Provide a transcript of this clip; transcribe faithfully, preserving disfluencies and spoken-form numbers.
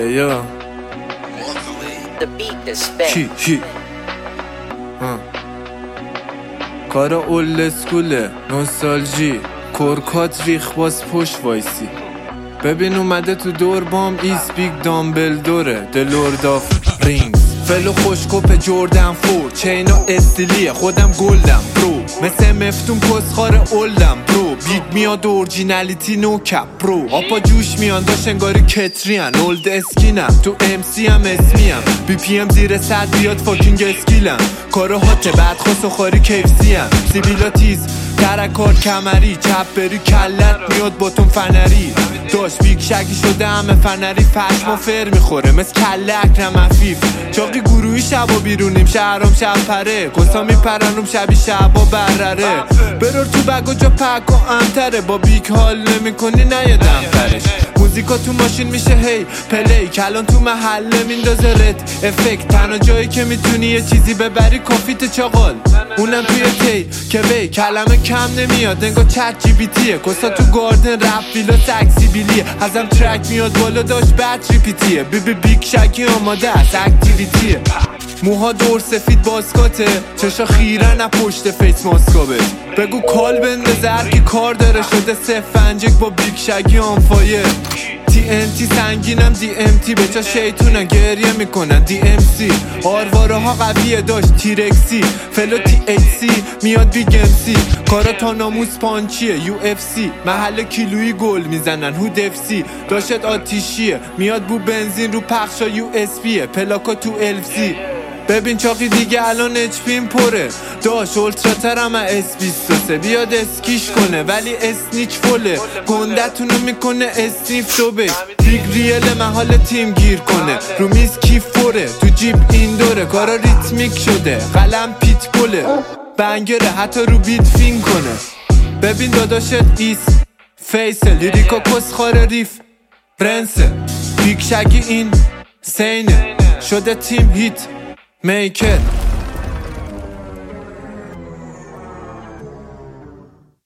یا کی کی کارا اولد اسکوله نوستالژی کرکات ریخ باز پشت وایسی ببین اومده تو دور بام ایس بیگ دامبلدوره دلورد آف رینگز فلو خوشکوپ جوردن فور چینا استیلیه خودم گلدم برو مثل مفتون پسخار اولدم برو بیگ میاد اورجینالیتی نو کپ برو آپا جوش میان داشت انگاری کتریان اولد اسکینم تو ام سی هم اسمیم بی پی ام زیر صد بیاد فاکینگ اسکیلم کارو هاته بعد خواست و خاری کیفسی هم سیبیلا تیز درکار کمری چپ بری کلت میاد باتون فنری داشت بیگ شکی شده همه فنری فشما فر میخوره مثل کله اکرم افیف چاقی گروهی شبا بیرونیم شهرام شب پره کسا میپرنم شبی شبا برره برور تو بگو جا پک و امتره با بیگ حال نمی کنی نیادم پرش موزیکا تو ماشین میشه هی پلی کلان تو محله میندازه رد افکت تنها جایی که میتونی یه چیزی ببری کافیت چاقال اونم توی تی که بی کلمه کم نمیاد انگار چت جی بی تیه کسا تو گاردن رپ ویلا تاکسی بیلیه ازم ترک میاد بالا داشت بطری پیتیه بی بی بیگ شکی آماده از اکتیویتیه موها دور سفید باسکاته چشا خیره نه پشت فیس ماسکابه بگو کال بندازه هرکی کار داره شده سف فنجک با بیگ شکی آنفایر تی ان تی سنگینم دی ام تی بچا شیطونن گریه میکنن دی ام سی آرواره ها قویه داشت تیرکسی فلو تی ایچ سی میاد بیگ ام سی کارا تا ناموس پانچیه یو اف سی محل کیلویی گل میزنن هود اف سی داشت آتیشیه میاد بو بنزین رو پخشا یو اس پیه پلاکا تو الف سی ببین چاقی دیگه الان اچ پیم پره داش اولترا ترم اس بیست و سه بیاد اسکیش کنه ولی اسنیچ فله گندتونو میکنه اسنیف دوبه بیگ ریل محال تیم گیر کنه رو میز کیف پره تو جیب این دوره کارا ریتمیک شده قلم پیت پله بنگره حتی رو بیت فین کنه ببین داداشت ایس فیسه لیریکا کس خاره ریف برنسه بیگ شگی این سینه شده تیم هیت میکر